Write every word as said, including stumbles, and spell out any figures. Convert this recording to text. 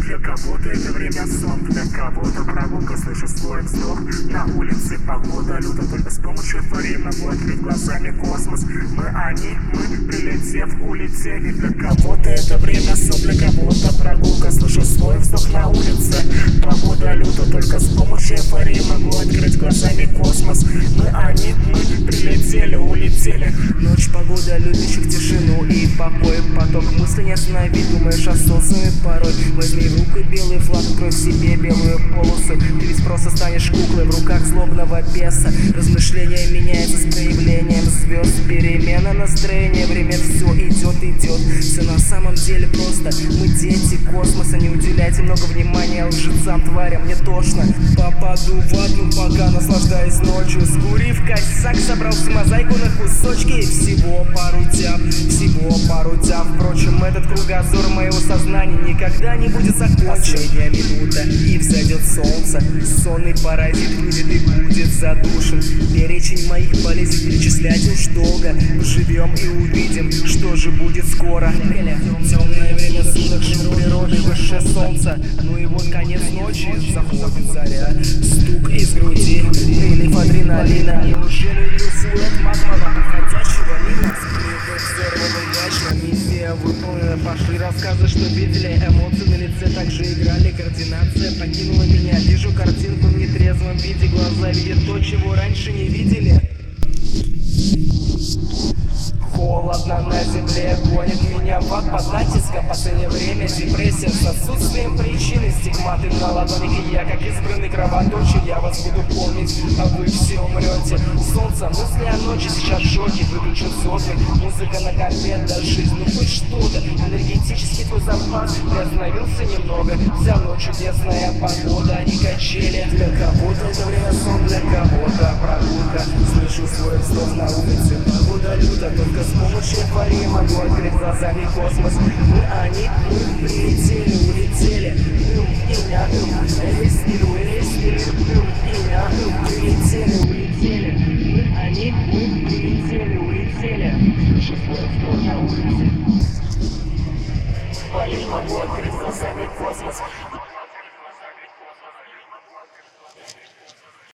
Для кого-то это время сон, для кого-то прогулка, слышу свой вздох. На улице погода люто, только с помощью эйфории могу открыть глазами космос. Мы они, мы, прилетев, улетели. Для кого-то это время сон, для кого-то прогулка, слышу свой вздох. На улице погода люто, только с помощью эйфории могу открыть глазами космос. Мы они, мы, прилетели, улетели. Ночь, погода любящих тишину и покой. Поток мыслей не остановить, думаешь осознанный порой. Возьми в руку белый флаг, открой в себе белую полосу. Ты ведь просто станешь куклой в руках злобного беса. Размышления меняются с проявлением звезд. Перемена настроения, время все идет, идет. Все на самом деле просто. Мы дети космоса, не уделяйте много внимания лжецам, тварям, мне тошно. Попаду в одну, пока наслаждаюсь ночью. Скурив косяк, собрал всю мозаику на кусочки. Всего пару тяп, всего пару тяп. Впрочем, этот кругозор моего сознания никогда не будет закончен. Последняя минута, и взойдет солнце. Сонный паразит выйдет и будет задушен. Перечень моих болезней перечислять уж долго. Живем и увидим, что же будет скоро. Темное время суток, шум природы, высшее солнце. Ну и вот конец ночи, заходит заря. Стук из груди, прилив адреналина. Неужели увидел силуэт магмана, уходящего мимо? Взорванный мяч, миссия выполнена. Пошли рассказы, что видели. Эмоции на лице также играли. Координация покинула меня. Вижу картинку в нетрезвом виде. Глаза видят то, чего раньше не видели. Холодно на земле, гонит меня в ад под натиском. Последнее время депрессия с отсутствием причины. Стигматы на ладонях, и я, как избранный кровоточий. Я вас буду помнить, а вы все умрете. Солнце, мысли о ночи, сейчас в шоке. Выключен сотый, музыка на компе. Да жизнь, ну хоть что-то. Энергетический твой запас приостановился немного. Вся ночь чудесная погода, а не качели. Для кого-то это время сон, для кого-то прогулка. Слышу свой вздох на улице, погода люта, только с помощью эйфории могу открыть глазами космос. Мы они, мы прилетели, улетели. Имя, рейс, рейс, имя, прилетели, улетели. Мы они, мы прилетели, улетели. Шестой вздох на улице. Эйфории могу открыть глазами космос.